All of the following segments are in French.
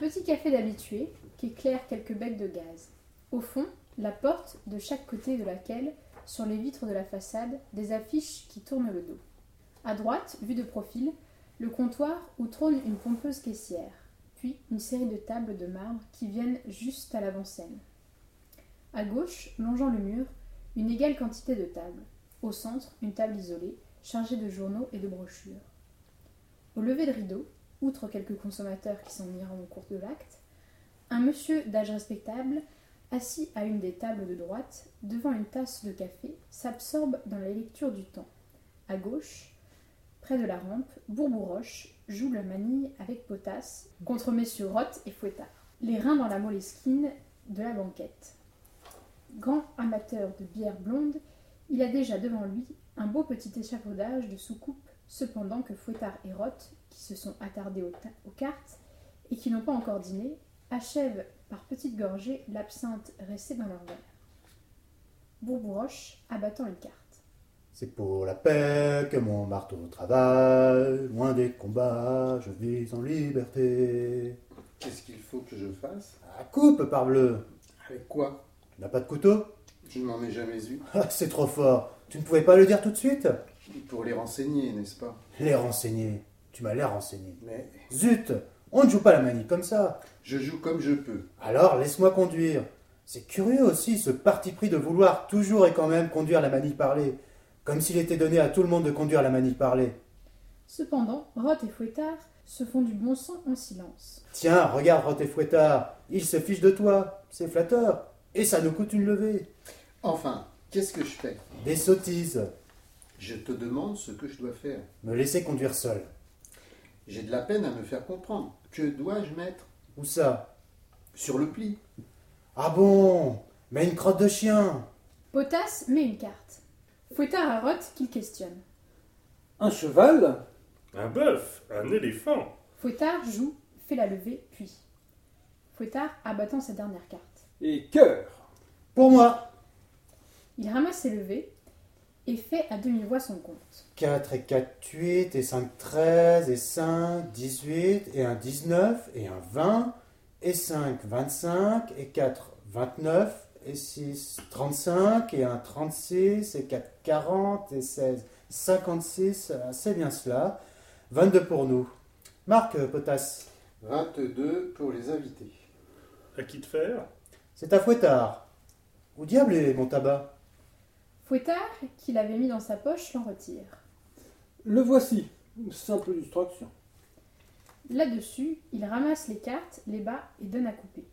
petit café d'habitués qu'éclairent quelques becs de gaz. Au fond, la porte de chaque côté de laquelle, sur les vitres de la façade, des affiches qui tournent le dos. À droite, vue de profil, le comptoir où trône une pompeuse caissière, puis une série de tables de marbre qui viennent juste à l'avant-scène. À gauche, longeant le mur, une égale quantité de tables. Au centre, une table isolée, chargée de journaux et de brochures. Au lever de rideau, outre quelques consommateurs qui s'en iront au cours de l'acte, un monsieur d'âge respectable, assis à une des tables de droite, devant une tasse de café, s'absorbe dans la lecture du temps. À gauche, près de la rampe, Bourbourroche joue la manille avec Potasse contre messieurs Roth et Fouettard, les reins dans la moleskine de la banquette. Grand amateur de bière blonde, il a déjà devant lui un beau petit échafaudage de soucoupe, cependant que Fouettard et Roth, qui se sont attardés aux cartes et qui n'ont pas encore dîné, achèvent par petites gorgées l'absinthe restée dans leur verre. Bourbourroche abattant une carte. C'est pour la paix que mon marteau travaille, loin des combats, je vis en liberté. Qu'est-ce qu'il faut que je fasse? Ah, coupe, parbleu! Avec quoi? Tu n'as pas de couteau? Je n'en ai jamais eu. Ah, c'est trop fort! Tu ne pouvais pas le dire tout de suite? Pour les renseigner, n'est-ce pas? Les renseigner. Tu m'as l'air renseigné. Mais Zut! On ne joue pas la manie comme ça. je joue comme je peux. Alors, laisse-moi conduire. C'est curieux aussi, ce parti pris de vouloir toujours et quand même conduire la manie parlée. Comme s'il était donné à tout le monde de conduire la manie parlée. Cependant, Roth et Fouettard se font du bon sang en silence. Tiens, regarde Roth et Fouettard. Ils se fichent de toi. C'est flatteur. Et ça nous coûte une levée. Enfin, qu'est-ce que je fais? Des sottises. Je te demande ce que je dois faire. Me laisser conduire seul. J'ai de la peine à me faire comprendre. Que dois-je mettre? Où ça? Sur le pli. Ah bon? Mais une crotte de chien. Potasse met une carte. Fouettard à Roth qu'il questionne. Un cheval? Un bœuf, un éléphant. Fouettard joue, fait la levée, puis. Fouettard abattant sa dernière carte. Et cœur? Pour moi. Il ramasse ses levées et fait à demi-voix son compte. 4 et 4, 8, et 5, 13, et 5, 18, et un 19, et un 20, et 5, 25, et 4, 29, et 6, 35, et un 36, et 4, 40, et 16, 56, c'est bien cela. 22 pour nous. Marque, Potasse. 22 pour les invités. À qui de faire? C'est à Fouettard. Où diable est mon tabac? Fouettard, qui l'avait mis dans sa poche, l'en retire. Le voici. Une simple illustration. Là-dessus, il ramasse les cartes, les bat et donne à couper.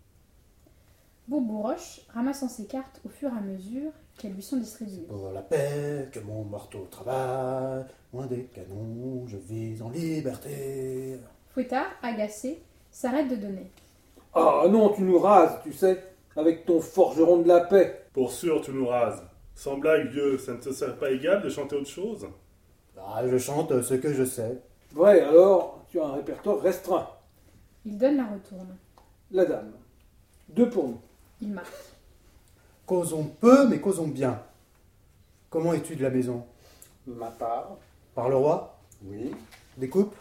Bourbourroche, ramassant ses cartes au fur et à mesure qu'elles lui sont distribuées. Pour la paix que mon marteau travaille, loin des canons, je vis en liberté. Fouettard, agacé, s'arrête de donner. Ah non, tu nous rases, tu sais, avec ton forgeron de la paix. Pour sûr, tu nous rases. Sans blague, vieux, ça ne te sert pas égal de chanter autre chose? Ah, je chante ce que je sais. Vrai, alors, tu as un répertoire restreint. Il donne la retourne. La dame. 2 pour nous. Il marque. Causons peu, mais causons bien. Comment es-tu de la maison? Ma part? Par le roi? Oui. Des coupes?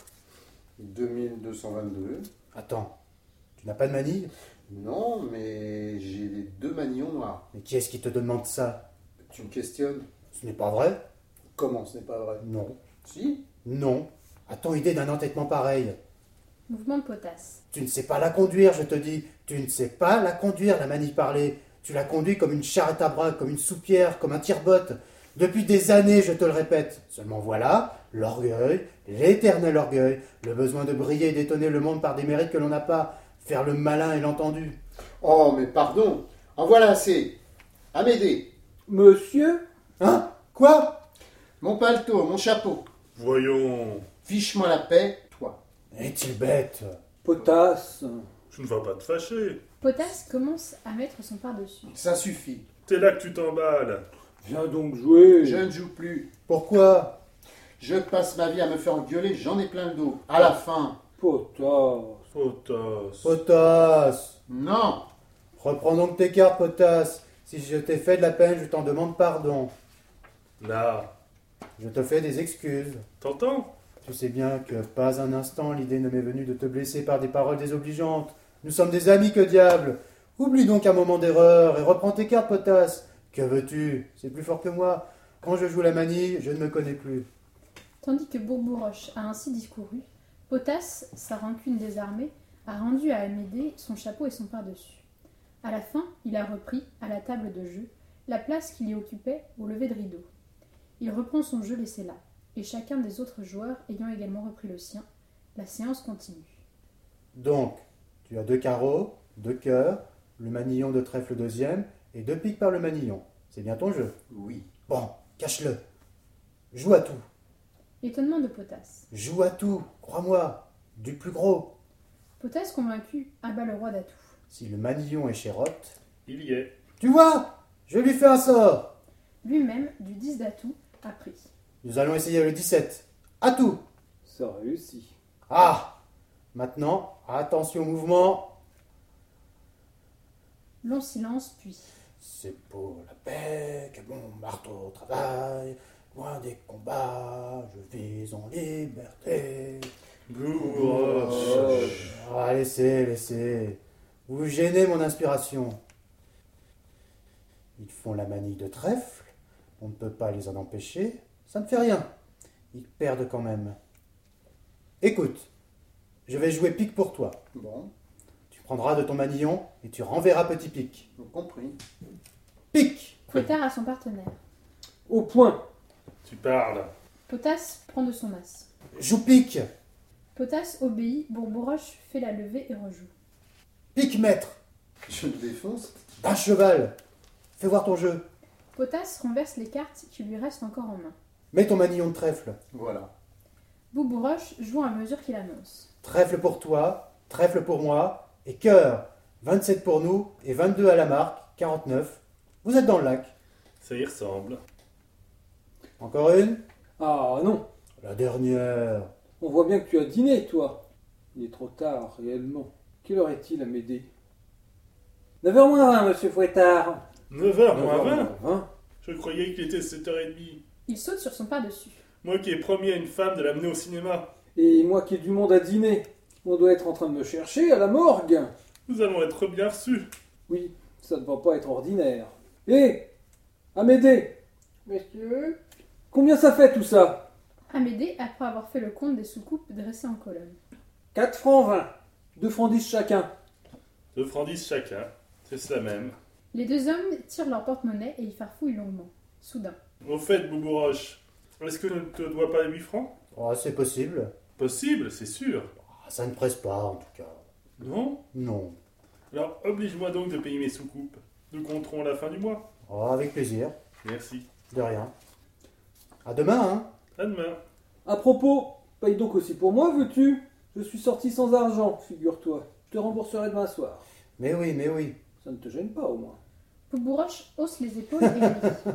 2222. Attends, tu n'as pas de manille? Non, mais j'ai les 2 manillons noirs. Mais qui est-ce qui te demande ça? Tu me questionnes? Ce n'est pas vrai? Comment ce n'est pas vrai? Non. Si. Non. A-t-on idée d'un entêtement pareil? Mouvement de Potasse. Tu ne sais pas la conduire, je te dis. Tu ne sais pas la conduire, la manie parlée. Tu la conduis comme une charrette à bras, comme une soupière, comme un tire-botte. Depuis des années, je te le répète. Seulement voilà, l'orgueil, l'éternel orgueil, le besoin de briller et d'étonner le monde par des mérites que l'on n'a pas, faire le malin et l'entendu. Oh, mais pardon. En voilà assez. À m'aider. Monsieur? Hein? Quoi? Mon paletot, mon chapeau. Voyons, Fiche-moi la paix, toi. Est-il bête? Potasse. tu ne vas pas te fâcher. Potasse commence à mettre son par-dessus. Ça suffit. C'est là que tu t'emballes. Viens donc jouer. Je ne joue plus. Pourquoi? Je passe ma vie à me faire engueuler, j'en ai plein le dos. À la fin. Potasse. Potasse. Potasse! Non. Reprends donc tes cartes, Potasse. Si je t'ai fait de la peine, je t'en demande pardon. Là, Je te fais des excuses. t'entends? Tu sais bien que pas un instant l'idée ne m'est venue de te blesser par des paroles désobligeantes. Nous sommes des amis, que diable. Oublie donc un moment d'erreur et reprends tes cartes, Potasse. Que veux-tu? C'est plus fort que moi. Quand je joue la manille, je ne me connais plus. Tandis que Bourbourroche a ainsi discouru, Potasse, sa rancune désarmée, a rendu à Amédée son chapeau et son pardessus. À la fin, il a repris, à la table de jeu, la place qu'il y occupait au lever de rideau. Il reprend son jeu laissé là, et chacun des autres joueurs ayant également repris le sien, la séance continue. Donc, tu as 2 carreaux, 2 cœurs, le manillon de trèfle deuxième et 2 piques par le manillon. C'est bien ton jeu? Oui. Bon, cache-le. Joue à tout. Étonnement de Potasse. Joue à tout, crois-moi. Du plus gros. Potasse, convaincu, abat le roi d'atout. Si le manillon est chérotte... Il y est. Tu vois, je lui fais un sort. Lui-même, du 10 d'atout, a pris. Nous allons essayer le 17. À tout. Ça réussit. Ah. Maintenant, attention au mouvement. Long silence, puis. C'est pour la paix que mon marteau travaille. Loin des combats, je vis en liberté. Bourbourroche. Ah, laissez. Vous gênez mon inspiration. Ils font la manille de trèfle. On ne peut pas les en empêcher. Ça ne fait rien. Ils perdent quand même. Écoute, je vais jouer pique pour toi. Bon, Tu prendras de ton manillon et tu renverras petit pique. compris. Pique! Fouettard à son partenaire. Au point. Tu parles. Potasse prend de son as. Joue pique! Potasse obéit, Bourbourroche fait la levée et rejoue. Pique, maître! Je le défonce. D'un cheval! Fais voir ton jeu. Potasse renverse les cartes qui lui restent encore en main. Mets ton manillon de trèfle. Voilà. Bourbourroche joue à mesure qu'il annonce. Trèfle pour toi, trèfle pour moi, et cœur. 27 pour nous, et 22 à la marque, 49. Vous êtes dans le lac. Ça y ressemble. Encore une? Ah non. La dernière. On voit bien que tu as dîné, toi. Il est trop tard, réellement. Quelle heure est-il à m'aider? 9h moins 20, monsieur Fouettard. 9h moins 20. 20. Je croyais qu'il était 7h30. Il saute sur son pas-dessus. Moi qui ai promis à une femme de l'amener au cinéma. Et moi qui ai du monde à dîner. On doit être en train de me chercher à la morgue. Nous allons être bien reçus. Oui, ça ne va pas être ordinaire. Hé, Amédée. Monsieur. Combien ça fait tout ça? Amédée, après avoir fait le compte des soucoupes dressées en colonne. 4 francs 20. 2 francs 10 chacun. 2 francs 10 chacun. C'est cela même. Les deux hommes tirent leur porte-monnaie et y farfouillent longuement. Soudain. Au fait, Bourbourroche, est-ce que je ne te dois pas 8 francs? Oh, c'est possible. Possible, c'est sûr. Ah, ça ne presse pas, en tout cas. Non? Non. Alors oblige-moi donc de payer mes soucoupes. Nous compterons à la fin du mois. Oh, avec plaisir. Merci. De rien. À demain, hein? À demain. À propos, paye donc aussi pour moi, veux-tu? Je suis sorti sans argent, figure-toi. Je te rembourserai demain soir. Mais oui, mais oui. Ça ne te gêne pas, au moins. Bourbourroche hausse les épaules et rit.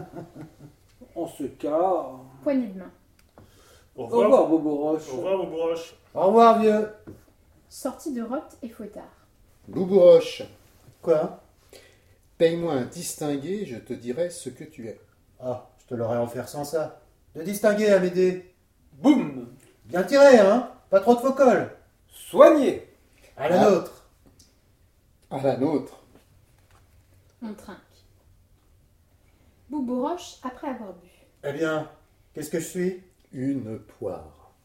En ce cas... Poignée de main. Au Au revoir. revoir, Bobo-Roche. Au revoir, Bourbourroche. Au revoir, vieux. Sortie de Rotte et Fouettard. Boubouroche, Quoi? paye-moi un distingué, je te dirai ce que tu es. Ah, je te l'aurais offert sans ça. De distinguer, Amédée. Boum. Bien tiré, hein? Pas trop de faux cols. Soigné. À la Ah. nôtre. À la nôtre. On trinque. Bourbourroche, après avoir bu. Eh bien, qu'est-ce que je suis? Une poire.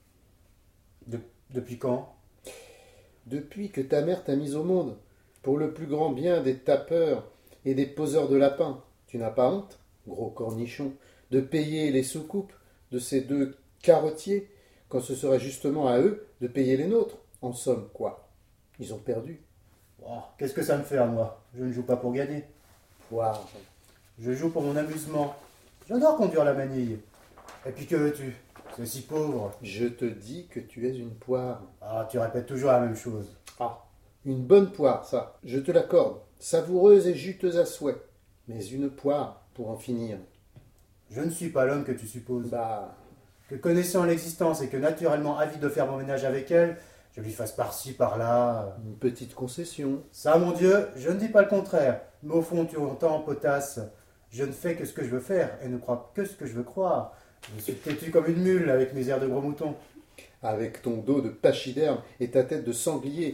Depuis quand? Depuis que ta mère t'a mise au monde, pour le plus grand bien des tapeurs et des poseurs de lapins, tu n'as pas honte, gros cornichon, de payer les soucoupes de ces deux carottiers, quand ce serait justement à eux de payer les nôtres. En somme, quoi? Ils ont perdu. Oh, qu'est-ce que ça me fait à moi? Je ne joue pas pour gagner. Poire. Je joue pour mon amusement. J'adore conduire la manille. Et puis que veux-tu? C'est si pauvre. Je te dis que tu es une poire. Ah, tu répètes toujours la même chose. Ah, une bonne poire, ça, je te l'accorde. Savoureuse et juteuse à souhait. Mais une poire, pour en finir. Je ne suis pas l'homme que tu supposes. Bah, Que connaissant l'existence et que naturellement avide de faire mon ménage avec elle, je lui fasse par-ci, par-là. une petite concession. Ça, mon Dieu, je ne dis pas le contraire. Mais au fond, tu entends, Potasse, je ne fais que ce que je veux faire et ne crois que ce que je veux croire. Je suis têtu comme une mule avec mes airs de gros mouton. Avec ton dos de pachyderme et ta tête de sanglier,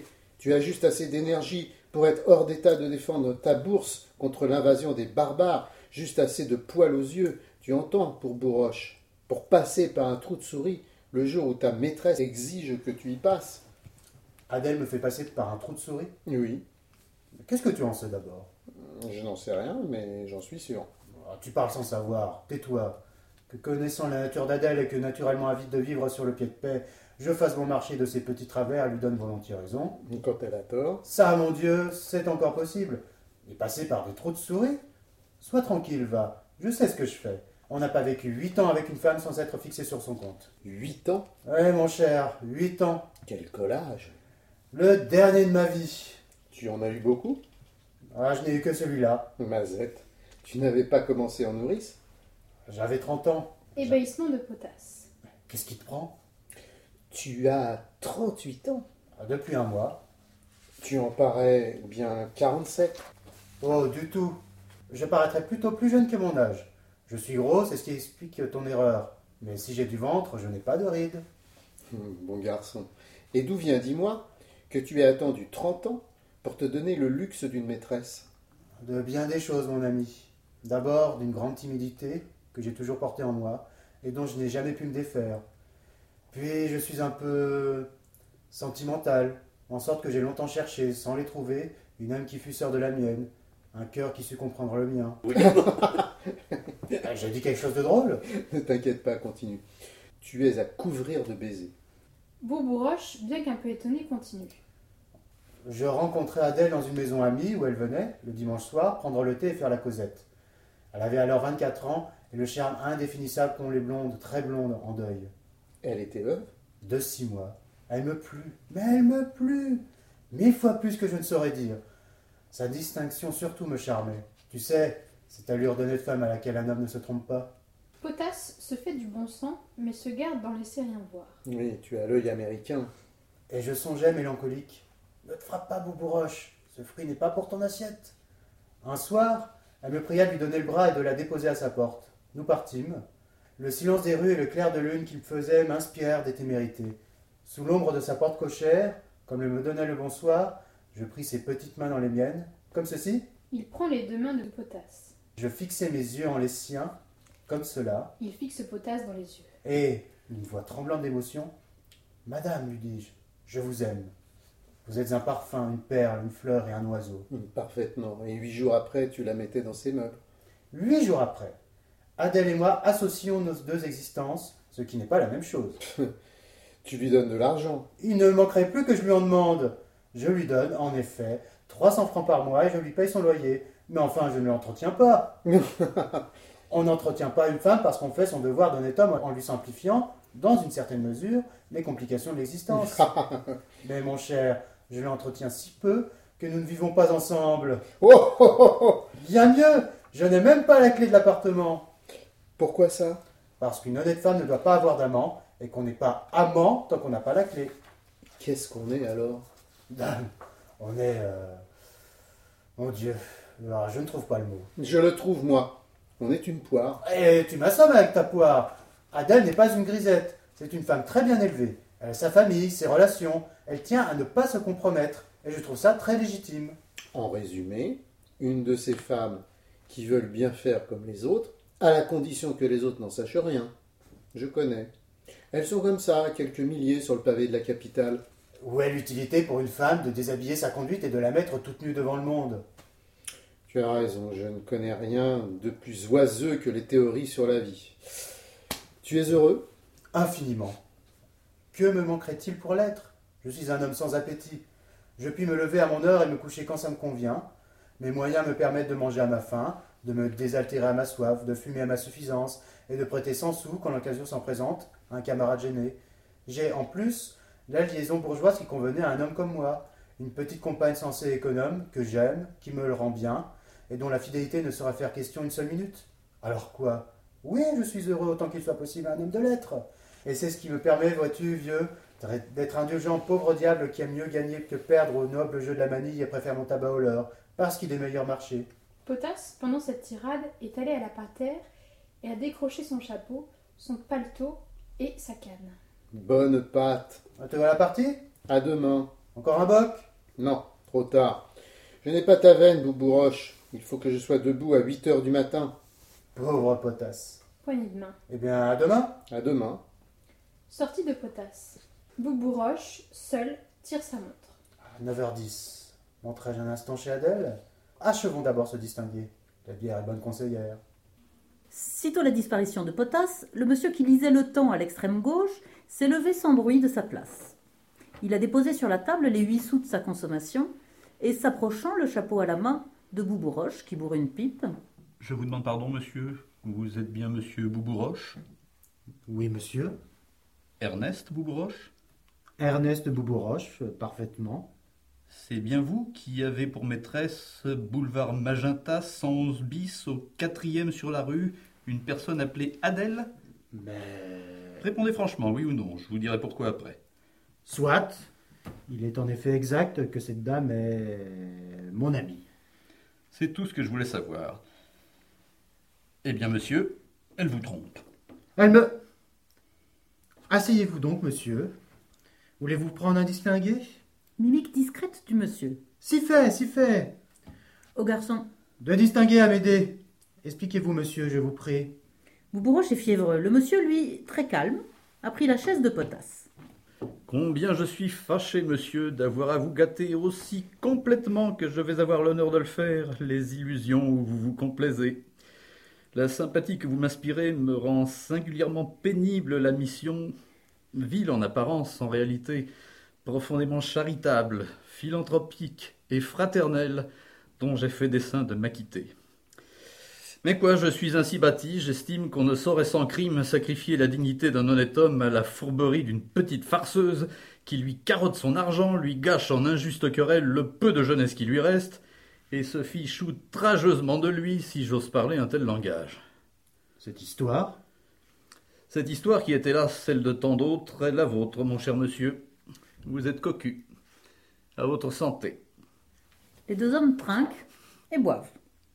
Tu as juste assez d'énergie pour être hors d'état de défendre ta bourse contre l'invasion des barbares, juste assez de poils aux yeux, tu entends, pour Bourroche, pour passer par un trou de souris le jour où ta maîtresse exige que tu y passes. Adèle me fait passer par un trou de souris. Oui, Qu'est-ce que tu en sais d'abord? je n'en sais rien, mais j'en suis sûr. Tu parles sans savoir, tais-toi. Que connaissant la nature d'Adèle et que naturellement avide de vivre sur le pied de paix, je fasse mon marché de ses petits travers, lui donne volontiers raison. Quand elle a tort, Ça, mon Dieu, c'est encore possible. Et passer par des trous de souris? Sois tranquille, va. Je sais ce que je fais. On n'a pas vécu 8 ans avec une femme sans être fixé sur son compte. 8 ans. Mon cher, 8 ans. Quel collage. Le dernier de ma vie. Tu en as eu beaucoup? Je n'ai eu que celui-là. Mazette, tu n'avais pas commencé en nourrice? J'avais 30 ans. Ébahissement de Potasse. Qu'est-ce qui te prend? Tu as 38 ans. Depuis un mois. Tu en parais bien 47. Oh, du tout. Je paraîtrais plutôt plus jeune que mon âge. Je suis gros, c'est ce qui explique ton erreur. Mais si j'ai du ventre, je n'ai pas de rides. Bon garçon. Et d'où vient, dis-moi, que tu aies attendu 30 ans pour te donner le luxe d'une maîtresse? De bien des choses, mon ami. D'abord, d'une grande timidité que j'ai toujours portée en moi et dont je n'ai jamais pu me défaire. Puis, je suis un peu sentimental, en sorte que j'ai longtemps cherché, sans les trouver, une âme qui fût sœur de la mienne, un cœur qui sût comprendre le mien. J'ai dit quelque chose de drôle? Ne t'inquiète pas, continue. Tu es à couvrir de baisers. Bourroche, bien qu'un peu étonné, continue. Je rencontrai Adèle dans une maison amie où elle venait, le dimanche soir, prendre le thé et faire la causette. Elle avait alors 24 ans et le charme indéfinissable qu'ont les blondes, très blondes, en deuil. Elle était veuve? De 6 mois. Elle me plut, mais elle me plut 1000 fois plus que je ne saurais dire. Sa distinction surtout me charmait. Tu sais, cette allure d'honnête femme à laquelle un homme ne se trompe pas. Potasse se fait du bon sang, mais se garde d'en laisser rien voir. Oui, tu as l'œil américain. Et je songeais mélancolique. Ne te frappe pas, Boubouroche, ce fruit n'est pas pour ton assiette. Un soir, elle me pria de lui donner le bras et de la déposer à sa porte. Nous partîmes. Le silence des rues et le clair de lune qu'il faisait m'inspirèrent des témérités. Sous l'ombre de sa porte cochère, comme elle me donnait le bonsoir, je pris ses petites mains dans les miennes, comme ceci. Il prend les deux mains de Potasse. Je fixai mes yeux en les siens, comme cela, Il fixe Potasse dans les yeux. et, d'une voix tremblante d'émotion, « Madame, lui dis-je, je vous aime. Vous êtes un parfum, une perle, une fleur et un oiseau. » Parfaitement. Et 8 jours après, tu la mettais dans ses meubles. 8 jours après, Adèle et moi associons nos deux existences, ce qui n'est pas la même chose. Tu lui donnes de l'argent. Il ne manquerait plus que je lui en demande. Je lui donne, en effet, 300 francs par mois et je lui paye son loyer. Mais enfin, je ne l'entretiens pas. On n'entretient pas une femme parce qu'on fait son devoir d'honnête homme en lui simplifiant, dans une certaine mesure, les complications de l'existence. Mais mon cher, je l'entretiens si peu que nous ne vivons pas ensemble. Oh, oh, oh, oh. Bien mieux, je n'ai même pas la clé de l'appartement. Pourquoi ça? Parce qu'une honnête femme ne doit pas avoir d'amant et qu'on n'est pas amant tant qu'on n'a pas la clé. Qu'est-ce qu'on est alors? On est... Mon Dieu, alors, je ne trouve pas le mot. Je le trouve, moi. On est une poire. Et tu m'assommes avec ta poire. Adèle n'est pas une grisette. C'est une femme très bien élevée. Elle a sa famille, ses relations. Elle tient à ne pas se compromettre. Et je trouve ça très légitime. En résumé, une de ces femmes qui veulent bien faire comme les autres, à la condition que les autres n'en sachent rien. Je connais. Elles sont comme ça, quelques milliers sur le pavé de la capitale. Où est l'utilité pour une femme de déshabiller sa conduite et de la mettre toute nue devant le monde? Tu as raison, je ne connais rien de plus oiseux que les théories sur la vie. Tu es heureux? Infiniment. Que me manquerait-il pour l'être? Je suis un homme sans appétit. Je puis me lever à mon heure et me coucher quand ça me convient. Mes moyens me permettent de manger à ma faim, de me désaltérer à ma soif, de fumer à ma suffisance et de prêter 100 sous quand l'occasion s'en présente à un camarade gêné. J'ai en plus la liaison bourgeoise qui convenait à un homme comme moi, une petite compagne sensée et économe que j'aime, qui me le rend bien et dont la fidélité ne saurait faire question une seule minute. Alors quoi? Oui, je suis heureux autant qu'il soit possible à un homme de lettres. Et c'est ce qui me permet, vois-tu, vieux, d'être indulgent pauvre diable qui aime mieux gagner que perdre au noble jeu de la manille et préfère mon tabac au leur, parce qu'il est meilleur marché. Potasse, pendant cette tirade, est allé à la parterre et a décroché son chapeau, son paletot et sa canne. Bonne pâte. Te voilà parti? À demain. Encore un boc? Non, trop tard. Je n'ai pas ta veine, Boubouroche. Il faut que je sois debout à 8 heures du matin. Pauvre Potasse. Poignée de main. Eh bien, à demain. À demain. Sortie de Potasse. Boubouroche, seul, tire sa montre. 9h10. Monterai-je un instant chez Adèle? Achevons d'abord se distinguer. La bière est bonne conseillère. Sitôt la disparition de Potasse, le monsieur qui lisait le temps à l'extrême gauche s'est levé sans bruit de sa place. Il a déposé sur la table les 8 sous de sa consommation et, s'approchant, le chapeau à la main, de Boubouroche qui bourre une pipe. Je vous demande pardon, monsieur. Vous êtes bien monsieur Boubouroche? Oui, monsieur. Ernest Boubouroche? Ernest Boubouroche, parfaitement. C'est bien vous qui avez pour maîtresse boulevard Magenta 111 bis au 4e sur la rue une personne appelée Adèle? Mais... Répondez franchement, oui ou non, je vous dirai pourquoi après. Soit. Il est en effet exact que cette dame est mon amie. C'est tout ce que je voulais savoir. Eh bien, monsieur, elle vous trompe. Elle me... Asseyez-vous donc, monsieur. Voulez-vous prendre un distingué? Mimique discrète du monsieur. Si fait, si fait. Au garçon. De distinguer à m'aider. Expliquez-vous, monsieur, je vous prie. Boubouroche est fiévreux. Le monsieur, lui, très calme, a pris la chaise de Potasse. Combien je suis fâché, monsieur, d'avoir à vous gâter aussi complètement que je vais avoir l'honneur de le faire, les illusions où vous vous complaisez. La sympathie que vous m'inspirez me rend singulièrement pénible la mission, vile en apparence, en réalité, profondément charitable, philanthropique et fraternelle, dont j'ai fait dessein de m'acquitter. Mais quoi, je suis ainsi bâti, j'estime qu'on ne saurait sans crime sacrifier la dignité d'un honnête homme à la fourberie d'une petite farceuse qui lui carotte son argent, lui gâche en injuste querelle le peu de jeunesse qui lui reste, et se fiche outrageusement de lui, si j'ose parler un tel langage. Cette histoire? Cette histoire qui est hélas celle de tant d'autres est la vôtre, mon cher monsieur. Vous êtes cocu. À votre santé. Les deux hommes trinquent et boivent.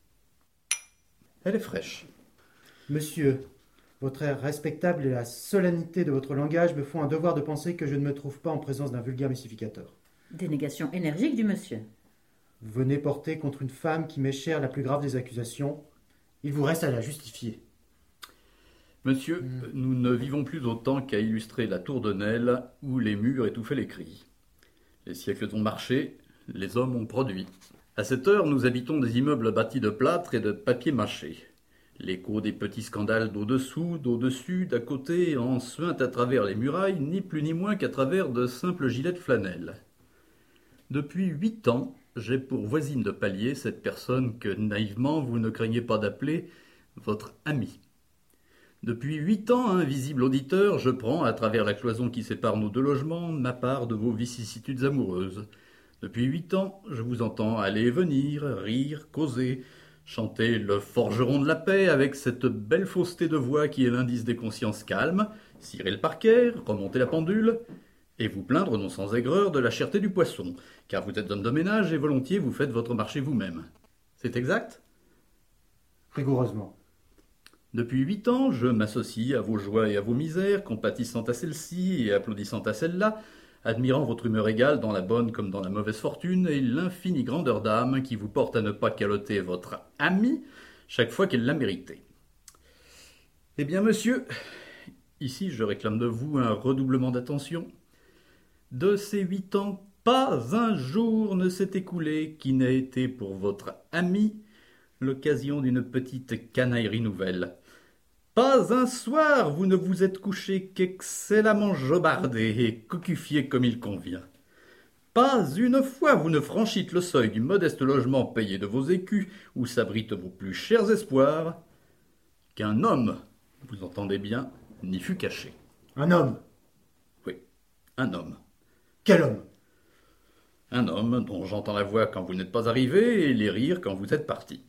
Elle est fraîche. Monsieur, votre air respectable et la solennité de votre langage me font un devoir de penser que je ne me trouve pas en présence d'un vulgaire mystificateur. Dénégation énergique du monsieur. Vous venez porter contre une femme qui m'est chère la plus grave des accusations. Il vous reste à la justifier. Monsieur, nous ne vivons plus autant qu'à illustrer la tour de Nesle où les murs étouffaient les cris. Les siècles ont marché, les hommes ont produit. À cette heure, nous habitons des immeubles bâtis de plâtre et de papier mâché. L'écho des petits scandales d'au-dessous, d'au-dessus, d'à côté, en suinte à travers les murailles, ni plus ni moins qu'à travers de simples gilets de flanelle. Depuis 8 ans, j'ai pour voisine de palier cette personne que, naïvement, vous ne craignez pas d'appeler votre ami. Depuis 8 ans, invisible auditeur, je prends, à travers la cloison qui sépare nos deux logements, ma part de vos vicissitudes amoureuses. Depuis 8 ans, je vous entends aller et venir, rire, causer, chanter le forgeron de la paix avec cette belle fausseté de voix qui est l'indice des consciences calmes, cirer le parquet, remonter la pendule, et vous plaindre non sans aigreur de la cherté du poisson, car vous êtes homme de ménage et volontiers vous faites votre marché vous-même. C'est exact? Rigoureusement. Depuis 8 ans, je m'associe à vos joies et à vos misères, compatissant à celle-ci et applaudissant à celle-là, admirant votre humeur égale dans la bonne comme dans la mauvaise fortune et l'infinie grandeur d'âme qui vous porte à ne pas caloter votre amie chaque fois qu'elle l'a mérité. Eh bien, monsieur, ici je réclame de vous un redoublement d'attention. De ces 8 ans, pas un jour ne s'est écoulé qui n'ait été pour votre amie l'occasion d'une petite canaillerie nouvelle. Pas un soir vous ne vous êtes couché qu'excellemment jobardé et cocufié comme il convient. Pas une fois vous ne franchîtes le seuil du modeste logement payé de vos écus où s'abritent vos plus chers espoirs, qu'un homme, vous entendez bien, n'y fut caché. Un homme? Oui, un homme. Quel homme? Un homme dont j'entends la voix quand vous n'êtes pas arrivé et les rires quand vous êtes parti.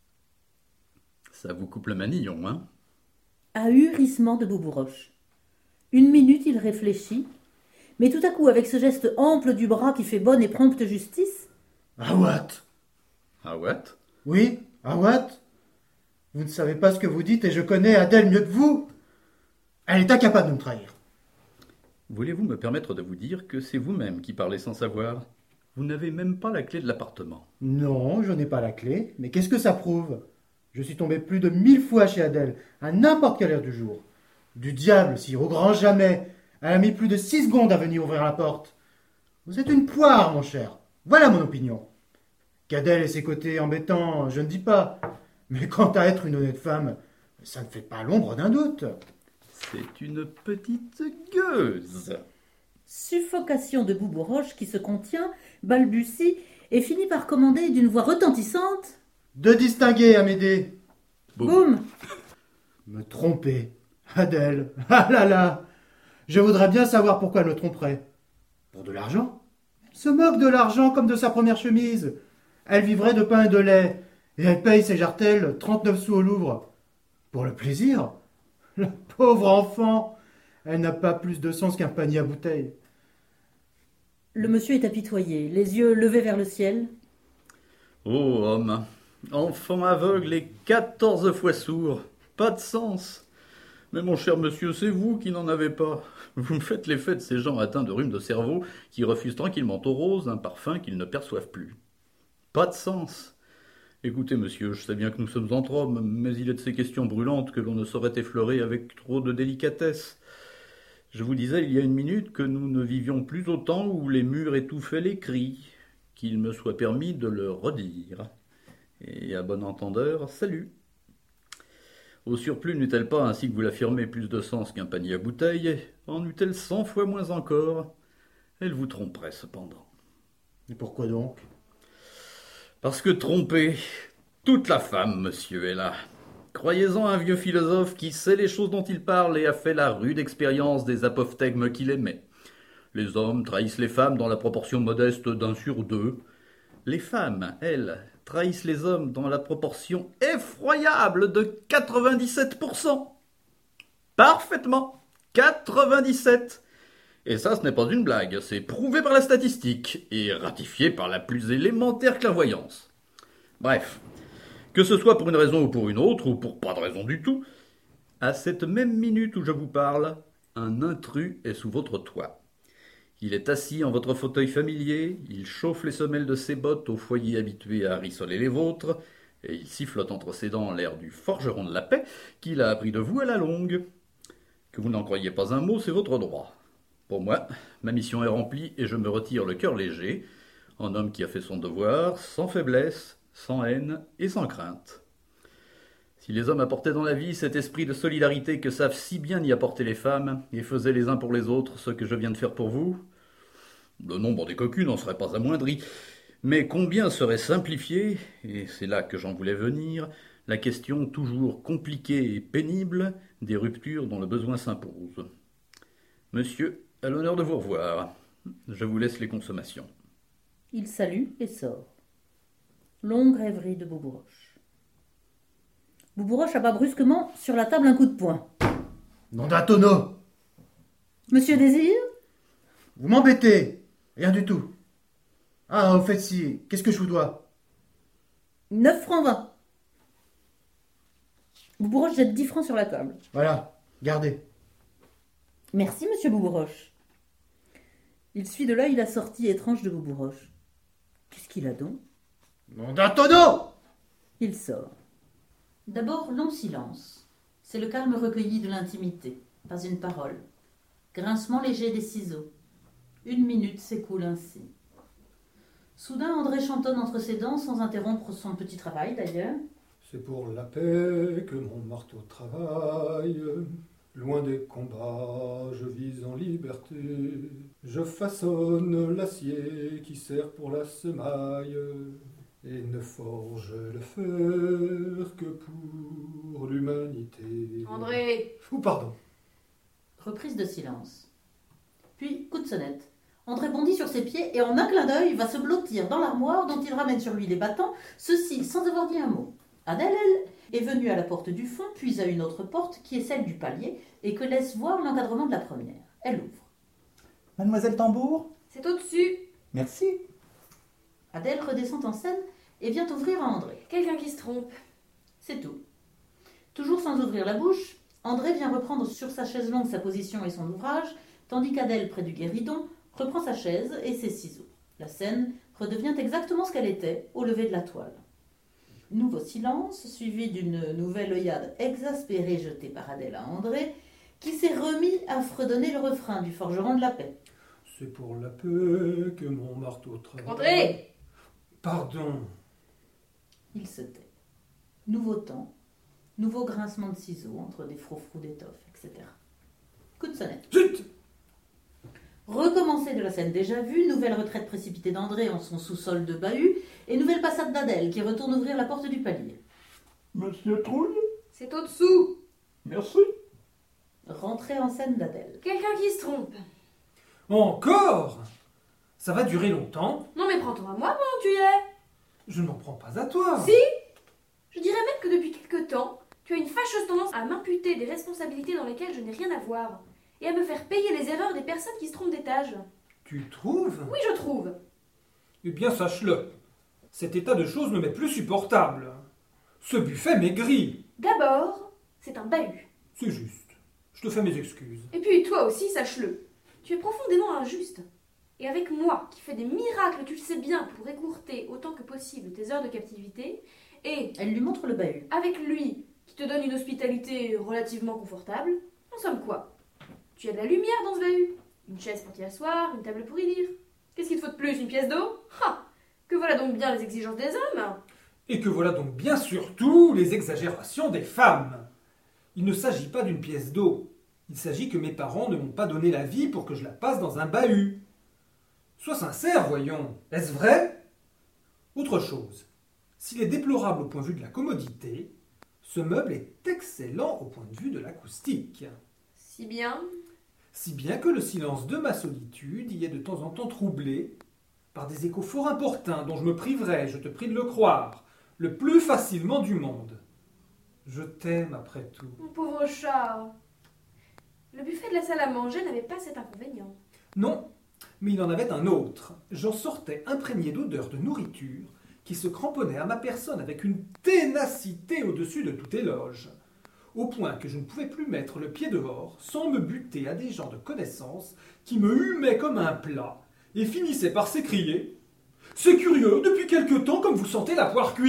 Ça vous coupe le manillon, hein? Ahurissement de Boubouroche. 1 minute, il réfléchit, mais tout à coup, avec ce geste ample du bras qui fait bonne et prompte justice... Awat! Awat? Oui, Awat? Vous ne savez pas ce que vous dites et je connais Adèle mieux que vous. Elle est incapable de me trahir. Voulez-vous me permettre de vous dire que c'est vous-même qui parlez sans savoir? Vous n'avez même pas la clé de l'appartement. Non, je n'ai pas la clé, mais qu'est-ce que ça prouve? Je suis tombé plus de 1000 fois chez Adèle, à n'importe quelle heure du jour. Du diable, si au grand jamais, elle a mis plus de 6 secondes à venir ouvrir la porte. Vous êtes une poire, mon cher. Voilà mon opinion. Qu'Adèle ait ses côtés embêtants, je ne dis pas. Mais quant à être une honnête femme, ça ne fait pas l'ombre d'un doute. C'est une petite gueuse. Suffocation de Boubouroche qui se contient, balbutie et finit par commander d'une voix retentissante. De distinguer, Amédée. Boum. Me tromper. Adèle. Ah là là. Je voudrais bien savoir pourquoi elle me tromperait. Pour de l'argent? Elle se moque de l'argent comme de sa première chemise. Elle vivrait de pain et de lait. Et elle paye ses jartelles 39 sous au Louvre. Pour le plaisir? La pauvre enfant. Elle n'a pas plus de sens qu'un panier à bouteilles. Le monsieur est apitoyé, les yeux levés vers le ciel. Oh homme, enfant aveugle et 14 fois sourd, pas de sens. Mais mon cher monsieur, c'est vous qui n'en avez pas. Vous me faites l'effet de ces gens atteints de rhume de cerveau qui refusent tranquillement aux roses un parfum qu'ils ne perçoivent plus. Pas de sens. Écoutez monsieur, je sais bien que nous sommes entre hommes, mais il est de ces questions brûlantes que l'on ne saurait effleurer avec trop de délicatesse. Je vous disais il y a une minute que nous ne vivions plus au temps où les murs étouffaient les cris, qu'il me soit permis de le redire. Et à bon entendeur, salut. Au surplus, n'eût-elle pas, ainsi que vous l'affirmez, plus de sens qu'un panier à bouteilles, en eût-elle 100 fois moins encore? Elle vous tromperait cependant. Et pourquoi donc? Parce que tromper, toute la femme, monsieur, est là. Croyez-en un vieux philosophe qui sait les choses dont il parle et a fait la rude expérience des apophthegmes qu'il aimait. Les hommes trahissent les femmes dans la proportion modeste d'1 sur 2. Les femmes, elles, trahissent les hommes dans la proportion effroyable de 97%. Parfaitement, 97%. Et ça, ce n'est pas une blague, c'est prouvé par la statistique et ratifié par la plus élémentaire clairvoyance. Bref, que ce soit pour une raison ou pour une autre, ou pour pas de raison du tout, à cette même minute où je vous parle, un intrus est sous votre toit. Il est assis en votre fauteuil familier, il chauffe les semelles de ses bottes au foyer habitué à rissoler les vôtres, et il sifflote entre ses dents l'air du forgeron de la paix qu'il a appris de vous à la longue. Que vous n'en croyiez pas un mot, c'est votre droit. Pour moi, ma mission est remplie et je me retire le cœur léger, en homme qui a fait son devoir, sans faiblesse, sans haine et sans crainte. Si les hommes apportaient dans la vie cet esprit de solidarité que savent si bien y apporter les femmes, et faisaient les uns pour les autres ce que je viens de faire pour vous, le nombre des cocus n'en serait pas amoindri, mais combien serait simplifiée, et c'est là que j'en voulais venir, la question toujours compliquée et pénible des ruptures dont le besoin s'impose. Monsieur, à l'honneur de vous revoir. Je vous laisse les consommations. Il salue et sort. Longue rêverie de Boubouroche. Boubouroche abat brusquement sur la table un coup de poing. Nom d'un tonneau! Monsieur Désir? Vous m'embêtez! Rien du tout. Ah, au fait, si, qu'est-ce que je vous dois? 9 francs 20. Boubouroche jette 10 francs sur la table. Voilà, gardez. Merci, monsieur Boubouroche. Il suit de l'œil la sortie étrange de Boubouroche. Qu'est-ce qu'il a donc? Nom d'un tonneau! Il sort. D'abord, long silence. C'est le calme recueilli de l'intimité. Pas une parole. Grincement léger des ciseaux. 1 minute s'écoule ainsi. Soudain, André chantonne entre ses dents, sans interrompre son petit travail d'ailleurs. C'est pour la paix que mon marteau travaille. Loin des combats, je vise en liberté. Je façonne l'acier qui sert pour la semaille. Et ne forge le fer que pour l'humanité. André! Ou pardon. Reprise de silence. Puis, coup de sonnette. André bondit sur ses pieds et en un clin d'œil va se blottir dans l'armoire dont il ramène sur lui les battants, ceci sans avoir dit un mot. Adèle, elle, est venue à la porte du fond, puis à une autre porte qui est celle du palier et que laisse voir l'encadrement de la première. Elle ouvre. Mademoiselle Tambour? C'est au-dessus. Merci. Adèle redescend en scène et vient ouvrir à André. Quelqu'un qui se trompe. C'est tout. Toujours sans ouvrir la bouche, André vient reprendre sur sa chaise longue sa position et son ouvrage, tandis qu'Adèle, près du guéridon, reprend sa chaise et ses ciseaux. La scène redevient exactement ce qu'elle était au lever de la toile. Nouveau silence, suivi d'une nouvelle œillade exaspérée jetée par Adèle à André, qui s'est remis à fredonner le refrain du forgeron de la paix. C'est pour la paix que mon marteau travaille. André! Pardon. Il se tait. Nouveau temps, nouveau grincement de ciseaux entre des froufrous d'étoffe, etc. Coup de sonnette. Zut! Recommencer de la scène déjà vue, nouvelle retraite précipitée d'André en son sous-sol de bahut, et nouvelle passade d'Adèle qui retourne ouvrir la porte du palier. Monsieur Trouille? C'est au-dessous. Merci. Rentrée en scène d'Adèle. Quelqu'un qui se trompe. Encore? Ça va durer longtemps? Non mais prends-toi à moi pendant que tu y es. Je ne m'en prends pas à toi. Si. Je dirais même que depuis quelque temps, tu as une fâcheuse tendance à m'imputer des responsabilités dans lesquelles je n'ai rien à voir, et à me faire payer les erreurs des personnes qui se trompent d'étage. Tu trouves? Oui, je trouve. Eh bien, sache-le. Cet état de choses ne m'est plus supportable. Ce buffet maigrit. D'abord, c'est un bahut. C'est juste. Je te fais mes excuses. Et puis toi aussi, sache-le. Tu es profondément injuste. Et avec moi, qui fais des miracles, tu le sais bien, pour écourter autant que possible tes heures de captivité, et Elle lui montre le bahut. avec lui, qui te donne une hospitalité relativement confortable, en somme quoi? Tu as de la lumière dans ce bahut. Une chaise pour t'y asseoir, une table pour y lire. Qu'est-ce qu'il te faut de plus? Une pièce d'eau? Ah, que voilà donc bien les exigences des hommes. Et que voilà donc bien surtout les exagérations des femmes. Il ne s'agit pas d'une pièce d'eau. Il s'agit que mes parents ne m'ont pas donné la vie pour que je la passe dans un bahut. Sois sincère, voyons. Est-ce vrai? Autre chose. S'il est déplorable au point de vue de la commodité, ce meuble est excellent au point de vue de l'acoustique. Si bien. Si bien que le silence de ma solitude y est de temps en temps troublé par des échos fort importuns dont je me priverais, je te prie de le croire, le plus facilement du monde. Je t'aime après tout. Mon pauvre chat. Le buffet de la salle à manger n'avait pas cet inconvénient. Non, mais il en avait un autre. J'en sortais imprégné d'odeurs de nourriture qui se cramponnait à ma personne avec une ténacité au-dessus de tout éloge, au point que je ne pouvais plus mettre le pied dehors sans me buter à des gens de connaissance qui me humaient comme un plat et finissaient par s'écrier « C'est curieux, depuis quelque temps comme vous sentez la poire cuite !»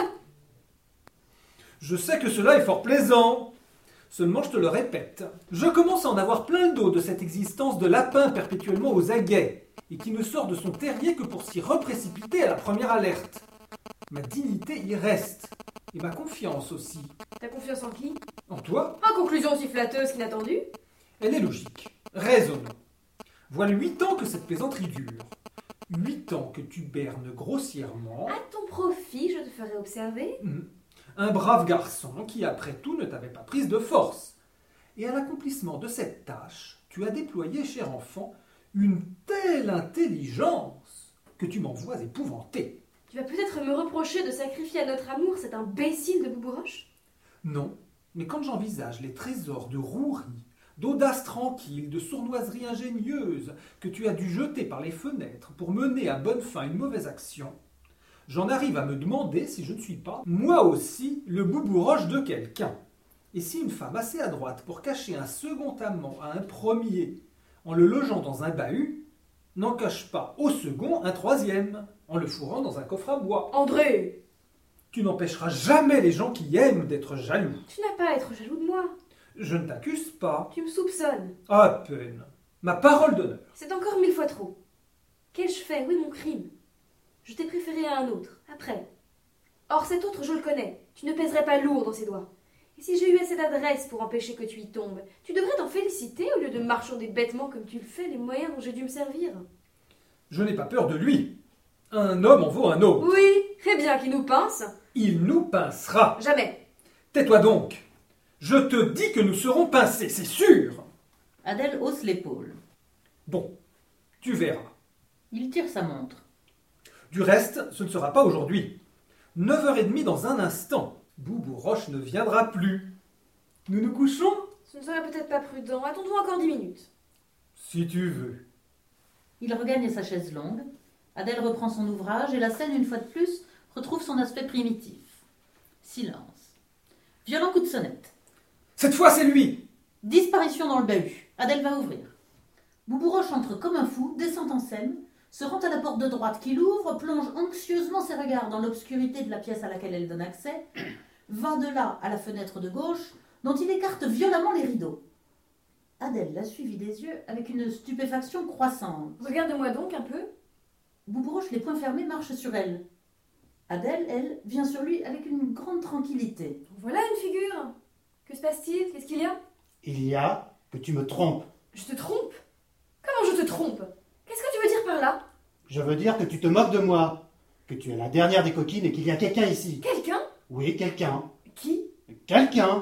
Je sais que cela est fort plaisant. Seulement, je te le répète, je commence à en avoir plein le dos de cette existence de lapin perpétuellement aux aguets et qui ne sort de son terrier que pour s'y reprécipiter à la première alerte. Ma dignité y reste, et ma confiance aussi. T'as confiance en qui? En toi, En conclusion aussi flatteuse qu'inattendue. elle est logique. Raisonnons. Voilà 8 ans que cette plaisanterie dure. 8 ans que tu bernes grossièrement À ton profit, je te ferai observer. un brave garçon qui, après tout, ne t'avait pas prise de force. Et à l'accomplissement de cette tâche, tu as déployé, cher enfant, une telle intelligence que tu m'envoies épouvanté. Tu vas peut-être me reprocher de sacrifier à notre amour cet imbécile de Boubouroche? Non, mais quand j'envisage les trésors de rouerie, d'audace tranquille, de sournoiserie ingénieuse que tu as dû jeter par les fenêtres pour mener à bonne fin une mauvaise action, j'en arrive à me demander si je ne suis pas, moi aussi, le Boubouroche de quelqu'un. Et si une femme assez adroite pour cacher un second amant à un premier en le logeant dans un bahut, n'en cache pas au second un troisième, en le fourrant dans un coffre à bois. André! Tu n'empêcheras jamais les gens qui aiment d'être jaloux. Tu n'as pas à être jaloux de moi. Je ne t'accuse pas. Tu me soupçonnes. À peine. Ma parole d'honneur. C'est encore 1000 fois trop. Qu'ai-je fait? Où est mon crime? Je t'ai préféré à un autre, après. Or cet autre, je le connais. Tu ne pèserais pas lourd dans ses doigts. Et si j'ai eu assez d'adresse pour empêcher que tu y tombes, tu devrais t'en féliciter au lieu de marchander bêtement comme tu le fais les moyens dont j'ai dû me servir. Je n'ai pas peur de lui. Un homme en vaut un autre. Oui, eh bien, qui nous pince? Il nous pincera. Jamais. Tais-toi donc. Je te dis que nous serons pincés, c'est sûr. Adèle hausse l'épaule. Bon, tu verras. Il tire sa montre. Du reste, ce ne sera pas aujourd'hui. 9h30 dans un instant. Boubouroche ne viendra plus. Nous nous couchons? Ce ne serait peut-être pas prudent. Attendons encore 10 minutes. Si tu veux. Il regagne sa chaise longue. Adèle reprend son ouvrage et la scène, une fois de plus, retrouve son aspect primitif. Silence. Violent coup de sonnette. Cette fois, c'est lui. Disparition dans le bahut. Adèle va ouvrir. Boubouroche entre comme un fou, descend en scène, se rend à la porte de droite qu'il ouvre, plonge anxieusement ses regards dans l'obscurité de la pièce à laquelle elle donne accès, va de là à la fenêtre de gauche, dont il écarte violemment les rideaux. Adèle l'a suivi des yeux avec une stupéfaction croissante. Regarde-moi donc un peu. Boubouroche, les poings fermés, marche sur elle. Adèle, elle, vient sur lui avec une grande tranquillité. Voilà une figure. Que se passe-t-il? Qu'est-ce qu'il y a? Il y a que tu me trompes. Je te trompe? Comment je te trompe? Qu'est-ce que tu veux dire par là? Je veux dire que tu te moques de moi, que tu es la dernière des coquines et qu'il y a quelqu'un ici. Quelqu'un? Oui, quelqu'un. Qui? Quelqu'un.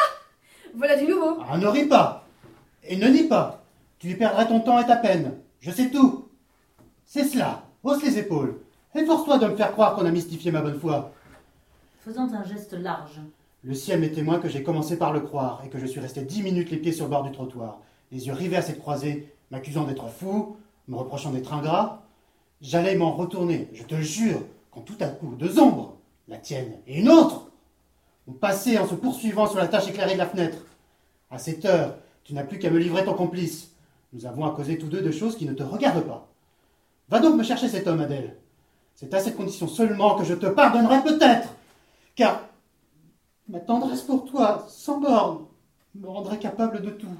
Voilà du nouveau. Ah, ne ris pas. Et ne nie pas. Tu y perdrais ton temps et ta peine. Je sais tout. C'est cela. Hausse les épaules. Efforce-toi de me faire croire qu'on a mystifié ma bonne foi. Faisant un geste large. Le ciel m'est témoin que j'ai commencé par le croire et que je suis resté 10 minutes les pieds sur le bord du trottoir, les yeux rivés à cette croisée, m'accusant d'être fou, me reprochant d'être ingrat. J'allais m'en retourner, je te le jure, quand tout à coup, deux ombres, la tienne et une autre, ont passé en se poursuivant sur la tache éclairée de la fenêtre. À cette heure, tu n'as plus qu'à me livrer ton complice. Nous avons à causer tous deux de choses qui ne te regardent pas. Va donc me chercher cet homme, Adèle. C'est à cette condition seulement que je te pardonnerai peut-être, car ma tendresse pour toi, sans borne, me rendrait capable de tout.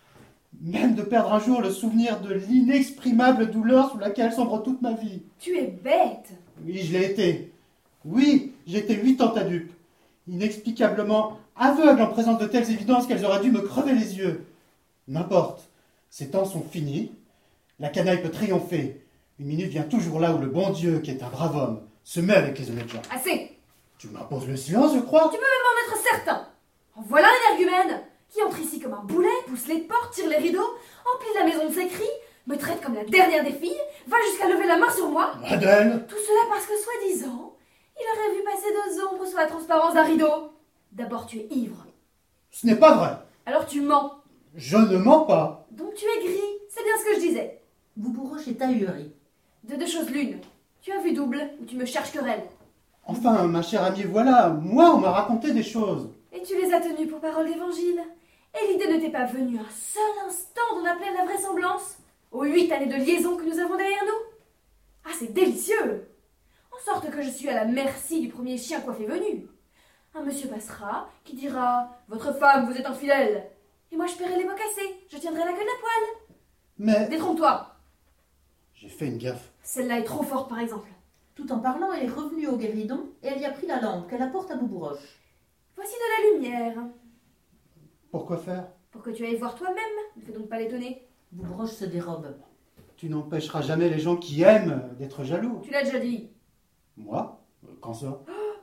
Même de perdre un jour le souvenir de l'inexprimable douleur sous laquelle sombre toute ma vie. Tu es bête. Oui, je l'ai été. Oui, j'ai été 8 ans ta dupe. Inexplicablement aveugle en présence de telles évidences qu'elles auraient dû me crever les yeux. N'importe, ces temps sont finis. La canaille peut triompher. Une minute vient toujours là où le bon Dieu, qui est un brave homme, se met avec les honnêtes gens. Assez. Tu m'imposes le silence, je crois. Tu peux même en être certain. En voilà un énergumène qui entre ici comme un boulet, pousse les portes, tire les rideaux, emplit la maison de ses cris, me traite comme la dernière des filles, va jusqu'à lever la main sur moi. Adèle. Tout cela parce que, soi-disant, il aurait vu passer deux ombres sous la transparence d'un rideau. D'abord, tu es ivre. Ce n'est pas vrai. Alors tu mens. Je ne mens pas. Donc tu es gris. C'est bien ce que je disais. Boubouroche est ahuri. De deux choses l'une. Tu as vu double ou tu me cherches querelle. Enfin, ma chère amie, voilà, moi, on m'a raconté des choses. Et tu les as tenues pour parole d'évangile. Et l'idée ne t'est pas venue un seul instant d'en appeler la vraisemblance aux 8 années de liaison que nous avons derrière nous. Ah, c'est délicieux. En sorte que je suis à la merci du premier chien coiffé venu. Un monsieur passera qui dira « Votre femme vous est infidèle ». Et moi je paierai les mots cassés, je tiendrai la queue de la poêle. Mais... Détrompe-toi. J'ai fait une gaffe. Celle-là est trop forte par exemple. Tout en parlant, elle est revenue au guéridon et elle y a pris la lampe qu'elle apporte à Boubouroche. Voici de la lumière. Pourquoi faire? Pour que tu ailles voir toi-même, ne fais donc pas l'étonner. Boubouroche se dérobe. Tu n'empêcheras jamais les gens qui aiment d'être jaloux. Tu l'as déjà dit. Moi? Quand ça?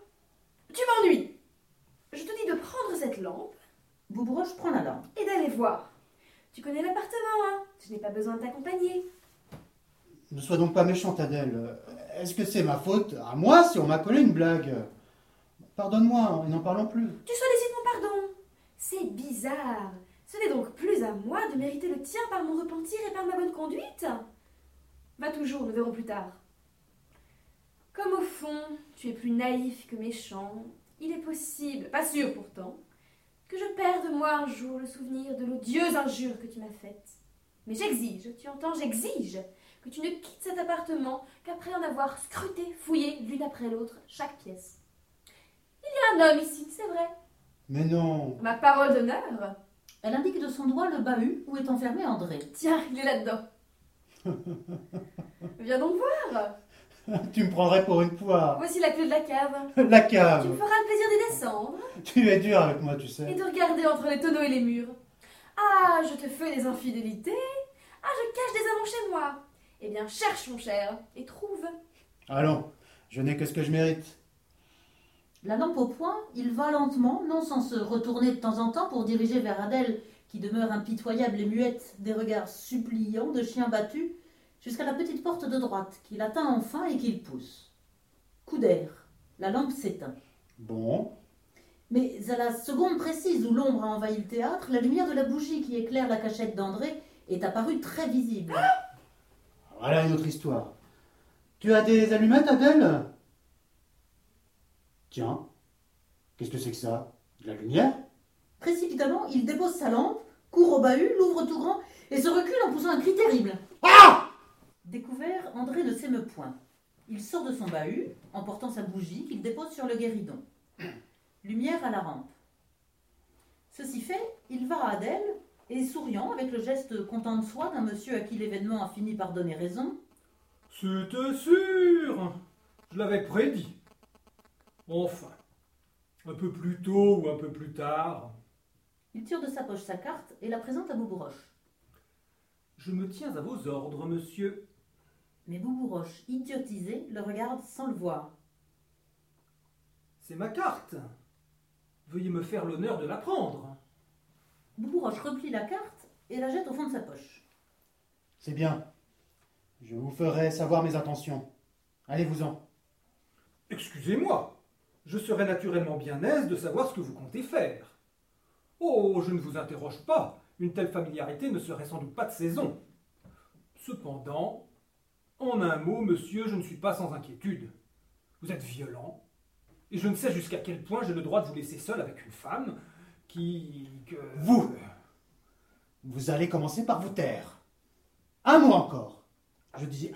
Tu m'ennuies. Je te dis de prendre cette lampe. Boubouroche prend la lampe. Et d'aller voir. Tu connais l'appartement, hein? Je n'ai pas besoin de t'accompagner. Ne sois donc pas méchante, Adèle. Est-ce que c'est ma faute, à moi, si on m'a collé une blague? Pardonne-moi, et n'en parlons plus. Tu sollicite mon pardon. C'est bizarre. Ce n'est donc plus à moi de mériter le tien par mon repentir et par ma bonne conduite. Va toujours, nous verrons plus tard. Comme au fond, tu es plus naïf que méchant, il est possible, pas sûr pourtant, que je perde moi un jour le souvenir de l'odieuse injure que tu m'as faite. Mais j'exige, tu entends, j'exige que tu ne quittes cet appartement qu'après en avoir scruté, fouillé l'une après l'autre chaque pièce. Il y a un homme ici, c'est vrai. Mais non. Ma parole d'honneur. Elle indique de son doigt le bahut où est enfermé André. Tiens, il est là-dedans. Viens donc voir. Tu me prendrais pour une poire. Voici la clé de la cave. La cave. Tu me feras le plaisir d'y descendre. Tu es dur avec moi, tu sais. Et de regarder entre les tonneaux et les murs. Ah, je te fais des infidélités. Ah, je cache des amants chez moi. Eh bien, cherche, mon cher, et trouve. Allons, je n'ai que ce que je mérite. La lampe au poing, il va lentement, non sans se retourner de temps en temps pour diriger vers Adèle, qui demeure impitoyable et muette, des regards suppliants de chien battu, jusqu'à la petite porte de droite, qu'il atteint enfin et qu'il pousse. Coup d'air, la lampe s'éteint. Bon. Mais à la seconde précise où l'ombre a envahi le théâtre, la lumière de la bougie qui éclaire la cachette d'André est apparue très visible. Voilà une autre histoire. Tu as des allumettes, Adèle? Tiens, qu'est-ce que c'est que ça? De la lumière? Précipitamment, il dépose sa lampe, court au bahut, l'ouvre tout grand et se recule en poussant un cri terrible. Ah! Découvert, André ne s'émeut point. Il sort de son bahut, emportant sa bougie qu'il dépose sur le guéridon. Lumière à la rampe. Ceci fait, il va à Adèle, et souriant, avec le geste content de soi d'un monsieur à qui l'événement a fini par donner raison. C'était sûr! Je l'avais prédit. Enfin, un peu plus tôt ou un peu plus tard. Il tire de sa poche sa carte et la présente à Boubouroche. Je me tiens à vos ordres, monsieur. Mais Boubouroche, idiotisé, le regarde sans le voir. C'est ma carte. Veuillez me faire l'honneur de la prendre. Boubouroche replie la carte et la jette au fond de sa poche. C'est bien. Je vous ferai savoir mes intentions. Allez-vous-en. Excusez-moi. Je serais naturellement bien aise de savoir ce que vous comptez faire. Oh, je ne vous interroge pas. Une telle familiarité ne serait sans doute pas de saison. Cependant, en un mot, monsieur, je ne suis pas sans inquiétude. Vous êtes violent, et je ne sais jusqu'à quel point j'ai le droit de vous laisser seul avec une femme Vous allez commencer par vous taire. Un mot encore. Je dis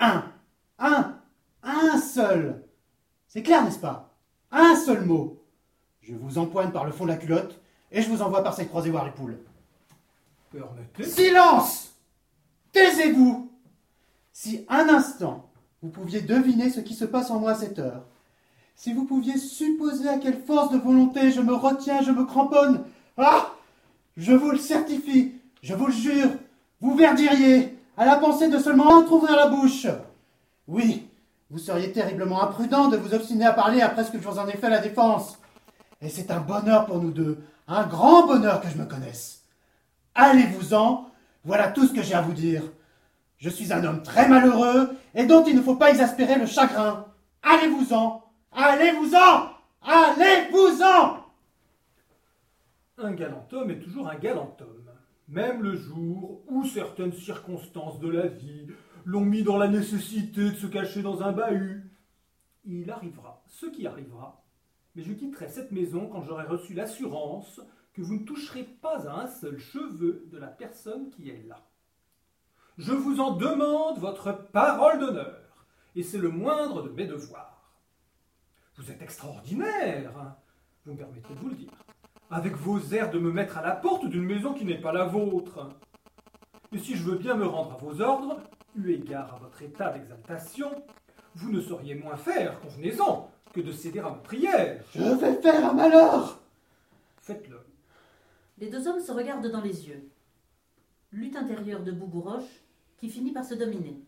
un seul. C'est clair, n'est-ce pas? Un seul mot. Je vous empoigne par le fond de la culotte, et je vous envoie par cette croisée voir les poules. Permettez. Silence! Taisez-vous! Si un instant, vous pouviez deviner ce qui se passe en moi à cette heure, si vous pouviez supposer à quelle force de volonté je me retiens, je me cramponne, je vous le certifie, je vous le jure, vous verdiriez à la pensée de seulement entrouvrir la bouche. Oui, vous seriez terriblement imprudent de vous obstiner à parler après ce que je vous en ai fait la défense. Et c'est un bonheur pour nous deux, un grand bonheur que je me connaisse. Allez-vous-en, voilà tout ce que j'ai à vous dire. Je suis un homme très malheureux et dont il ne faut pas exaspérer le chagrin. Allez-vous-en, allez-vous-en, allez-vous-en. Un galant homme est toujours un galant homme, même le jour où certaines circonstances de la vie l'ont mis dans la nécessité de se cacher dans un bahut. Il arrivera ce qui arrivera, mais je quitterai cette maison quand j'aurai reçu l'assurance que vous ne toucherez pas à un seul cheveu de la personne qui est là. Je vous en demande votre parole d'honneur, et c'est le moindre de mes devoirs. Vous êtes extraordinaire, vous me permettez de vous le dire, avec vos airs de me mettre à la porte d'une maison qui n'est pas la vôtre. Et si je veux bien me rendre à vos ordres, eu égard à votre état d'exaltation, vous ne sauriez moins faire, convenez-en, que de céder à ma prière. Je vais faire un malheur. Faites-le. Les deux hommes se regardent dans les yeux. Lutte intérieure de Boubouroche, qui finit par se dominer.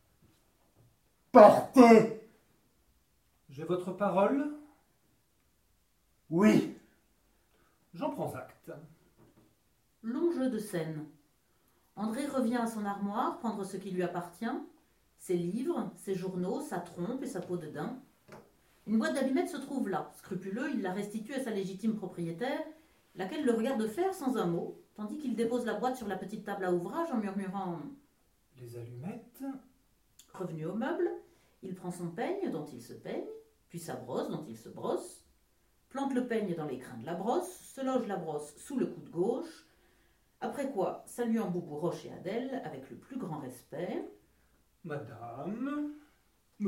Partez. J'ai votre parole? Oui. J'en prends acte. Long jeu de scène. André revient à son armoire prendre ce qui lui appartient, ses livres, ses journaux, sa trompe et sa peau de daim. Une boîte d'allumettes se trouve là. Scrupuleux, il la restitue à sa légitime propriétaire, laquelle le regarde faire sans un mot, tandis qu'il dépose la boîte sur la petite table à ouvrage en murmurant « Les allumettes ?» Revenu au meuble, il prend son peigne dont il se peigne, puis sa brosse dont il se brosse, plante le peigne dans l'écrin de la brosse, se loge la brosse sous le coude gauche, après quoi, saluant Boubouroche et Adèle avec le plus grand respect, « Madame, monsieur ?»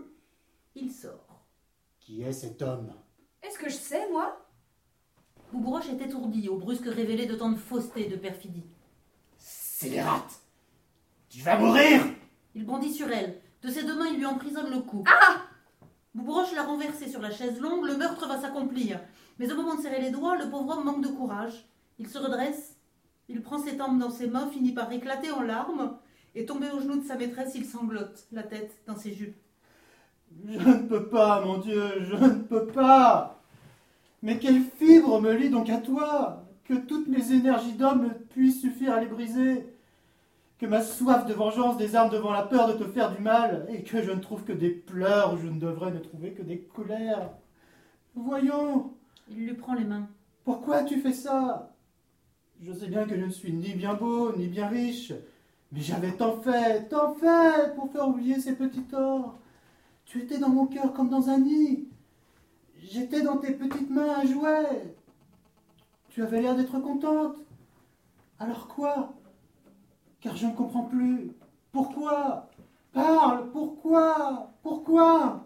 il sort. Qui est cet homme? Est-ce que je sais, moi? Boubouroche est étourdi au brusque révélé de tant de fausseté et de perfidie. Scélérate! Tu vas mourir! Il bondit sur elle. De ses deux mains, il lui emprisonne le cou. Ah! Boubouroche l'a renversé sur la chaise longue, le meurtre va s'accomplir. Mais au moment de serrer les doigts, le pauvre homme manque de courage. Il se redresse, il prend ses tempes dans ses mains, finit par éclater en larmes, et tombé aux genoux de sa maîtresse, il sanglote, la tête dans ses jupes. Je ne peux pas, mon Dieu, je ne peux pas. Mais quelle fibre me lie donc à toi, que toutes mes énergies d'homme puissent suffire à les briser, que ma soif de vengeance désarme devant la peur de te faire du mal, et que je ne trouve que des pleurs où je ne devrais ne trouver que des colères. Voyons. Il lui prend les mains. Pourquoi tu fais ça? Je sais bien que je ne suis ni bien beau, ni bien riche, mais j'avais tant fait pour faire oublier ces petits torts. Tu étais dans mon cœur comme dans un nid. J'étais dans tes petites mains un jouet. Tu avais l'air d'être contente. Alors quoi? Car je ne comprends plus. Pourquoi? Parle, pourquoi? Pourquoi?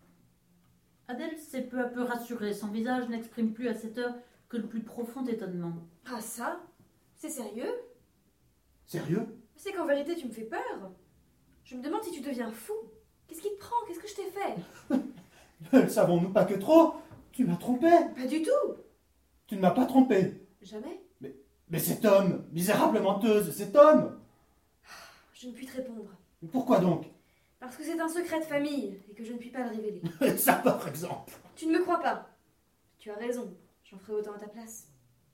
Adèle s'est peu à peu rassurée. Son visage n'exprime plus à cette heure que le plus profond étonnement. Ah ça? C'est sérieux? Sérieux? C'est qu'en vérité tu me fais peur. Je me demande si tu deviens fou. Qu'est-ce qui te prend? Qu'est-ce que je t'ai fait? Ne le savons-nous pas que trop? Tu m'as trompé. Pas du tout. Tu ne m'as pas trompé. Jamais. Mais cet homme, misérable menteuse, cet homme! Je ne puis te répondre. Mais pourquoi donc? Parce que c'est un secret de famille et que je ne puis pas le révéler. Ça par exemple. Tu ne me crois pas. Tu as raison. J'en ferai autant à ta place.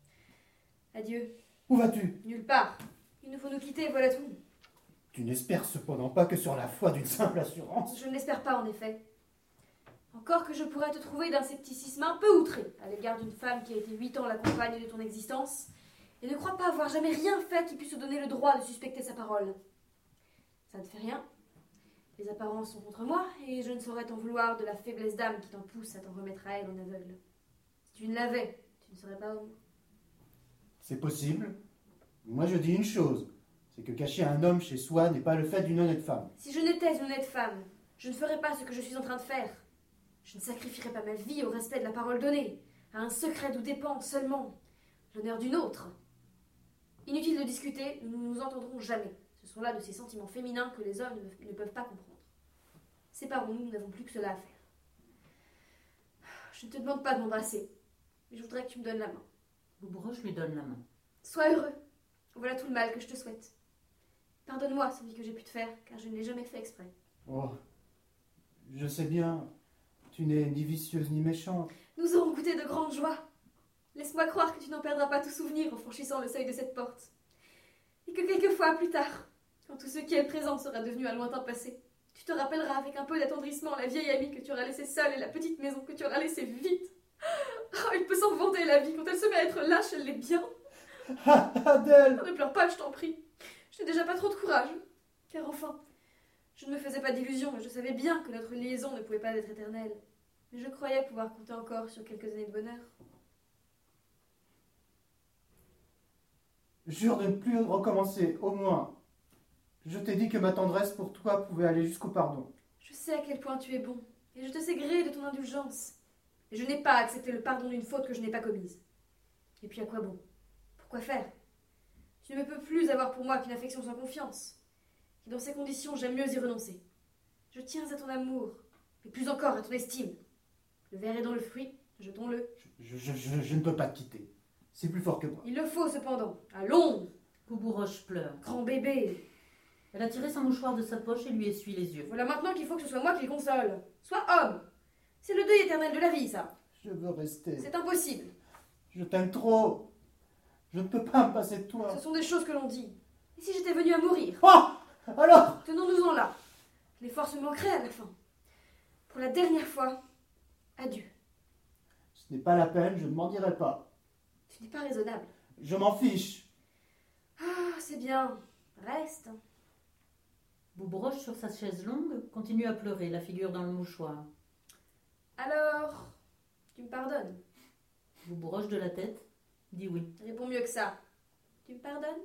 Adieu. Où vas-tu? Nulle part. Il nous faut nous quitter, voilà tout. Tu n'espères cependant pas que sur la foi d'une simple assurance? Je ne l'espère pas, en effet. Encore que je pourrais te trouver d'un scepticisme un peu outré à l'égard d'une femme qui a été 8 ans la compagne de ton existence et ne crois pas avoir jamais rien fait qui puisse te donner le droit de suspecter sa parole. Ça ne fait rien. Les apparences sont contre moi et je ne saurais t'en vouloir de la faiblesse d'âme qui t'en pousse à t'en remettre à elle en aveugle. Si tu ne l'avais, tu ne serais pas homme. C'est possible. Moi je dis une chose, c'est que cacher un homme chez soi n'est pas le fait d'une honnête femme. Si je n'étais une honnête femme, je ne ferais pas ce que je suis en train de faire. Je ne sacrifierais pas ma vie au respect de la parole donnée, à un secret d'où dépend seulement l'honneur d'une autre. Inutile de discuter, nous ne nous entendrons jamais. Ce sont là de ces sentiments féminins que les hommes ne peuvent pas comprendre. Séparons-nous, nous n'avons plus que cela à faire. Je ne te demande pas de m'embrasser, mais je voudrais que tu me donnes la main. Boubouroche lui donne la main. Sois heureux. Voilà tout le mal que je te souhaite. Pardonne-moi celui que j'ai pu te faire, car je ne l'ai jamais fait exprès. Oh, je sais bien, tu n'es ni vicieuse ni méchante. Nous aurons goûté de grandes joies. Laisse-moi croire que tu n'en perdras pas tout souvenir en franchissant le seuil de cette porte. Et que quelquefois, plus tard, quand tout ce qui est présent sera devenu un lointain passé, tu te rappelleras avec un peu d'attendrissement la vieille amie que tu auras laissée seule et la petite maison que tu auras laissée vide. Oh, il peut s'en vanter la vie. Quand elle se met à être lâche, elle l'est bien. Adèle! Ne pleure pas, je t'en prie. Je n'ai déjà pas trop de courage. Car enfin, je ne me faisais pas d'illusions et je savais bien que notre liaison ne pouvait pas être éternelle. Mais je croyais pouvoir compter encore sur quelques années de bonheur. Jure de ne plus recommencer, au moins. Je t'ai dit que ma tendresse pour toi pouvait aller jusqu'au pardon. Je sais à quel point tu es bon, et je te sais gré de ton indulgence. Mais je n'ai pas accepté le pardon d'une faute que je n'ai pas commise. Et puis à quoi bon? Pourquoi faire? Tu ne peux plus avoir pour moi qu'une affection sans confiance. Et dans ces conditions, j'aime mieux y renoncer. Je tiens à ton amour, mais plus encore à ton estime. Le verre est dans le fruit, jetons-le. Je ne peux pas te quitter. C'est plus fort que moi. Il le faut cependant. Allons! Boubouroche pleure. Grand bébé! Elle a tiré son mouchoir de sa poche et lui essuie les yeux. Voilà maintenant qu'il faut que ce soit moi qui le console. Sois homme! C'est le deuil éternel de la vie, ça. Je veux rester. C'est impossible. Je t'aime trop. Je ne peux pas me passer de toi. Ce sont des choses que l'on dit. Et si j'étais venue à mourir? Oh! Alors? Tenons-nous-en là. Les forces me manqueraient à la fin. Pour la dernière fois, adieu. Ce n'est pas la peine, je ne m'en dirai pas. Tu n'es pas raisonnable. Je m'en fiche. Ah, c'est bien. Reste. Boubouroche, sur sa chaise longue, continue à pleurer, la figure dans le mouchoir. Alors, tu me pardonnes? Boubouroche de la tête dit oui. Réponds mieux que ça. Tu me pardonnes?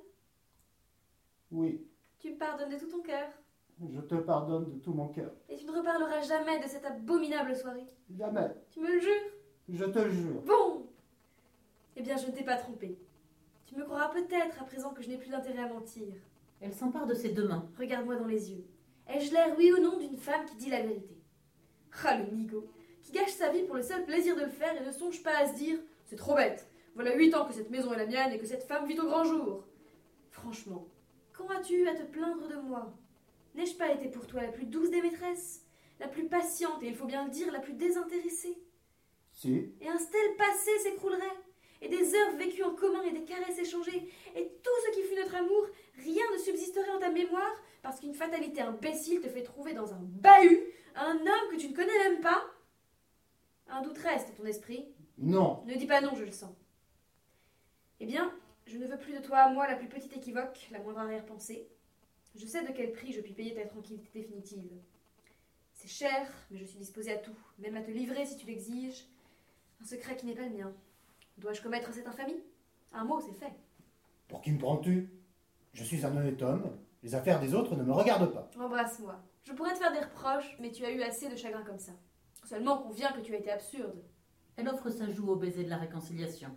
Oui, Tu me pardonnes de tout ton cœur. je te pardonne de tout mon cœur. Et tu ne reparleras jamais de cette abominable soirée. Jamais. Tu me le jures? Je te le jure. Bon! Eh bien, je ne t'ai pas trompé. Tu me croiras peut-être à présent que je n'ai plus d'intérêt à mentir. Elle s'empare de ses deux mains. Regarde-moi dans les yeux. Ai-je l'air, oui ou non, d'une femme qui dit la vérité? Ah, le nigaud, qui gâche sa vie pour le seul plaisir de le faire et ne songe pas à se dire « C'est trop bête. Voilà 8 ans que cette maison est la mienne et que cette femme vit au grand jour. » Franchement, quand as-tu eu à te plaindre de moi? N'ai-je pas été pour toi la plus douce des maîtresses, la plus patiente et, il faut bien le dire, la plus désintéressée? Si. Et un tel passé s'écroulerait, et des heures vécues en commun et des caresses échangées, et tout ce qui fut notre amour, rien ne subsisterait en ta mémoire, parce qu'une fatalité imbécile te fait trouver dans un bahut un homme que tu ne connais même pas? Un doute reste en ton esprit. Non. Ne dis pas non, je le sens. Eh bien, je ne veux plus de toi, moi, la plus petite équivoque, la moindre arrière-pensée. Je sais de quel prix je puis payer ta tranquillité définitive. C'est cher, mais je suis disposée à tout, même à te livrer si tu l'exiges. Un secret qui n'est pas le mien. Dois-je commettre cette infamie? Un mot, c'est fait. Pour qui me prends-tu? Je suis un honnête homme. Les affaires des autres ne me regardent pas. Embrasse-moi. Je pourrais te faire des reproches, mais tu as eu assez de chagrin comme ça. Seulement conviens que tu as été absurde. Elle offre sa joue au baiser de la réconciliation.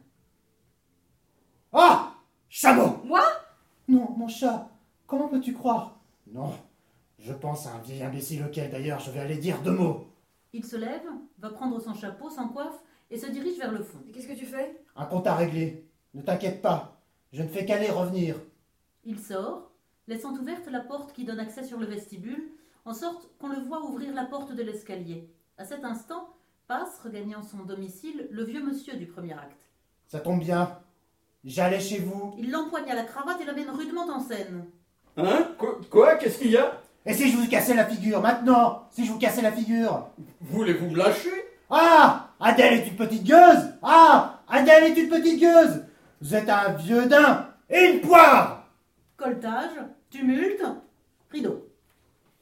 Ah! Chameau! Moi? Non, mon chat, comment peux-tu croire? Non, je pense à un vieil imbécile auquel d'ailleurs je vais aller dire 2 mots. Il se lève, va prendre son chapeau, s'en coiffe et se dirige vers le fond. Et qu'est-ce que tu fais? Un compte à régler. Ne t'inquiète pas, je ne fais qu'aller revenir. Il sort, laissant ouverte la porte qui donne accès sur le vestibule, en sorte qu'on le voit ouvrir la porte de l'escalier. À cet instant, passe, regagnant son domicile, le vieux monsieur du premier acte. Ça tombe bien. J'allais chez vous. Il l'empoigne à la cravate et l'amène rudement en scène. Hein? Quoi? Qu'est-ce qu'il y a? Et si je vous cassais la figure, maintenant? Si je vous cassais la figure? Voulez-vous me lâcher? Ah! Adèle est une petite gueuse! Ah! Adèle est une petite gueuse! Vous êtes un vieux daim et une poire! Coltage, tumulte, rideau.